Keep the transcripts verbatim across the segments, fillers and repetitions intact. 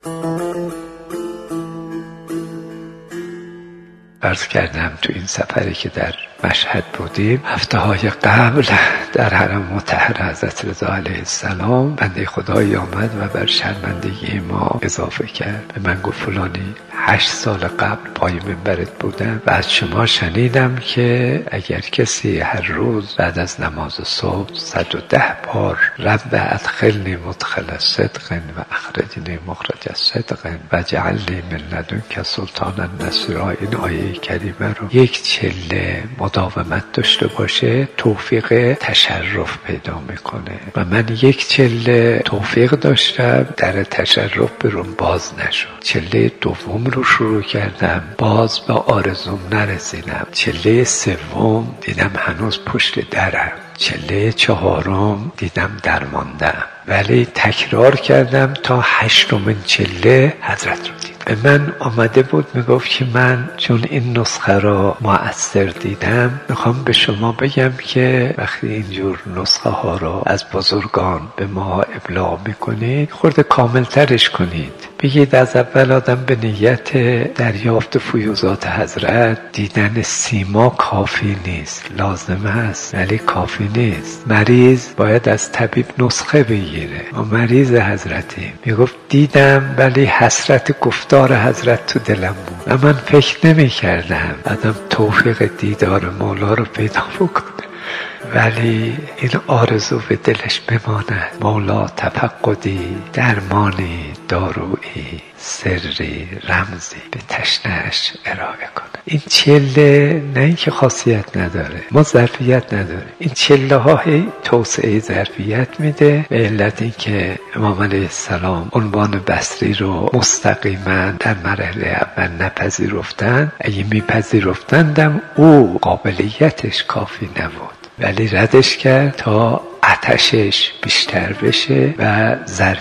عرض کردم تو این سفری که در مشهد بودیم هفته های قبل در حرم مطهر حضرت رضا علیه السلام بنده خدایی آمد و بر شرمندگی ما اضافه کرد. به من گفت فلانی هشت سال قبل پای منبرت بودم و از شما شنیدم که اگر کسی هر روز بعد از نماز صبح صد و ده بار رب ادخلنی مدخل صدق و اخرجنی مخرج صدق و جعلنی من لدنک سلطانا نصیرا، این آیه کریمه رو یک چله مداومت داشته باشه توفیق تشرف پیدا میکنه و من یک چله توفیق داشتم در تشرف برون باز نشد. چله دوم رو شروع کردم باز به آرزوم نرسیدم. چله سوم دیدم هنوز پشت درم. چله چهارم دیدم درماندم، ولی تکرار کردم تا هشتمین چله حضرت رو دیدم. به من آمده بود میگفت که من چون این نسخه را مؤثر دیدم میخوام به شما بگم که وقتی اینجور نسخه ها را از بزرگان به ما ابلاغ میکنید خورده کامل ترش کنید. بگید از اول آدم به نیت دریافت فیوضات حضرت دیدن سیما کافی نیست، لازم هست ولی کافی نیست. مریض باید از طبیب نسخه بگیره. ما مریض حضرتیم. میگفت دیدم ولی حسرت گفتار حضرت تو دلم بود و من فکر نمی کردم آدم توفیق دیدار مولا رو پیدا بکنه، ولی این آرزو به دلش بماند. مولا تفقدی، درمانی، دارویی، سری، رمزی به تشنه‌اش ارائه کنه. این چله نه اینکه خاصیت نداره، ما ظرفیت نداره. این چله ها هی توسعه ظرفیت میده به علت اینکه امام علیه السلام عنوان بصری رو مستقیما در مرحله اول نپذیرفتن. اگه میپذیرفتندم او قابلیتش کافی نبود، ولی ردش کرد تا آتشش بیشتر بشه و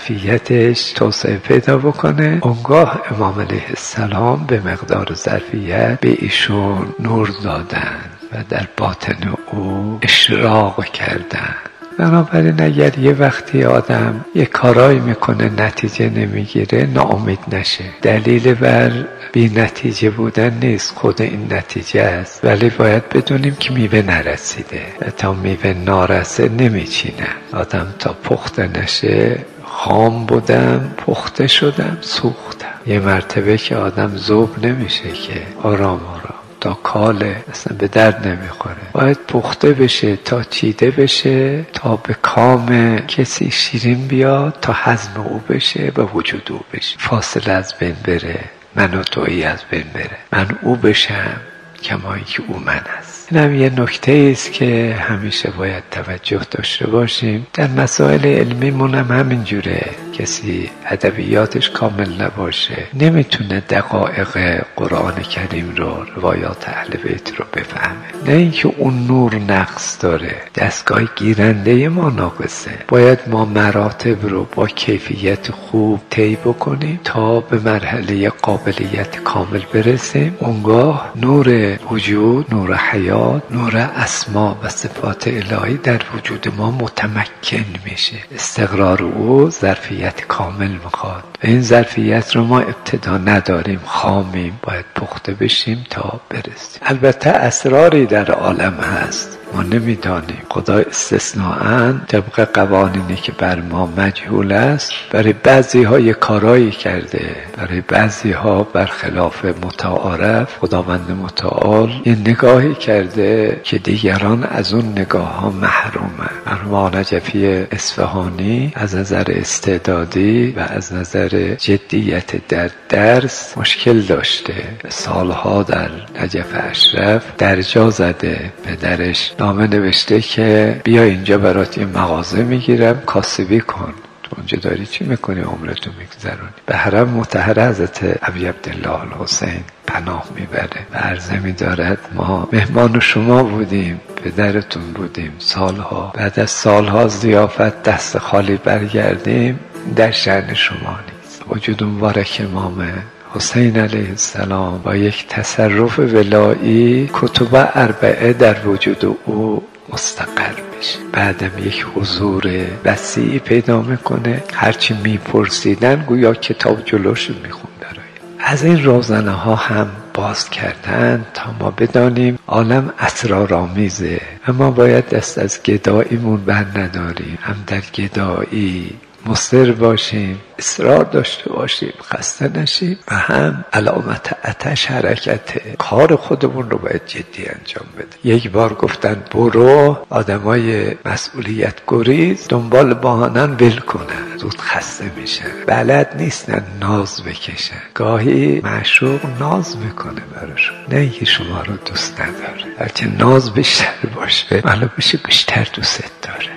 ظرفیتش توسعه پیدا بکنه. اونگاه امام علیه السلام به مقدار ظرفیت به ایشون نور دادن و در باطن او اشراق کردن. بنابراین اگر یه وقتی آدم یه کارایی میکنه نتیجه نمیگیره ناامید نشه. دلیل بر بی نتیجه بودن نیست، خود این نتیجه است، ولی باید بدونیم که میوه نرسیده و تا میوه نارسه نمیچینن. آدم تا پخته نشه خام بودم پخته شدم سوختم. یه مرتبه که آدم ذوب نمیشه که آرام آرام تا کاله اصلا به درد نمیخوره. باید پخته بشه تا چیده بشه تا به کام کسی شیرین بیاد تا هضم او بشه و وجود او بشه. فاصله از بین بره، من و تویی از بین بره، من او بشم کما اینکه او من است. این هم یه نکته است که همیشه باید توجه داشته باشیم. در مسائل علمی منم همین جوره. کسی ادبیاتش کامل نباشه نمیتونه دقایق قرآن کریم رو، روایات اهل بیت رو بفهمه. نه اینکه اون نور نقص داره، دستگاه گیرنده ما ناقصه. باید ما مراتب رو با کیفیت خوب طی بکنیم تا به مرحله قابلیت کامل برسیم. اونگاه نور وجود، نور حیات، نور اسما و صفات الهی در وجود ما متمکن میشه. استقرار او ظرفیت کامل میخواد و این ظرفیت رو ما ابتدا نداریم، خامیم، باید پخته بشیم تا برسیم. البته اسراری در عالم هست ما نمیدانیم. خدا استثناءً طبق قوانینی که بر ما مجهول است برای بعضی ها یه کارایی کرده، برای بعضی ها برخلاف متعارف خداوند متعال یه نگاهی کرده که دیگران از اون نگاه ها محرومن. مرحوم نجفی اصفهانی از نظر استعدادی و از نظر جدیت در درس مشکل داشته. سالها در نجف اشرف درجا زده. پدرش نامه نوشته که بیا اینجا برات یه مغازه میگیرم کاسبی کن، تو اونجا داری چی میکنی عمرتو میگذرونی. به حرم مطهر حضرت ابی عبدالله الحسین پناه میبره و عرضه میدارد ما مهمان شما بودیم، پدرتون بودیم، سالها بعد از سالها ضیافت دست خالی برگردیم در شأن شما نیست. وجود مبارک امام حسین علیه السلام با یک تصرف ولایی کتب اربعه در وجود او مستقر میشه. بعدم یک حضور وسیعی پیدا میکنه. هرچی میپرسیدن گویا کتاب جلوش میخون برای. از این روزنه ها هم باز کردن تا ما بدانیم عالم اسرارآمیزه و ما باید دست از گداییمون بر نداریم. هم در گدایی مصر باشیم، اصرار داشته باشیم، خسته نشیم و هم علامت آتش حرکت کار خودمون رو باید جدی انجام بده. یک بار گفتن برو، آدمای مسئولیت گریز دنبال بهانن ول کنن، زود خسته میشن، بلد نیستن ناز بکشن. گاهی معشوق ناز میکنه براشون، نه اینکه شما رو دوست نداره، هرچه ناز بیشتر باشه معلوم بشه بیشتر دوست داره.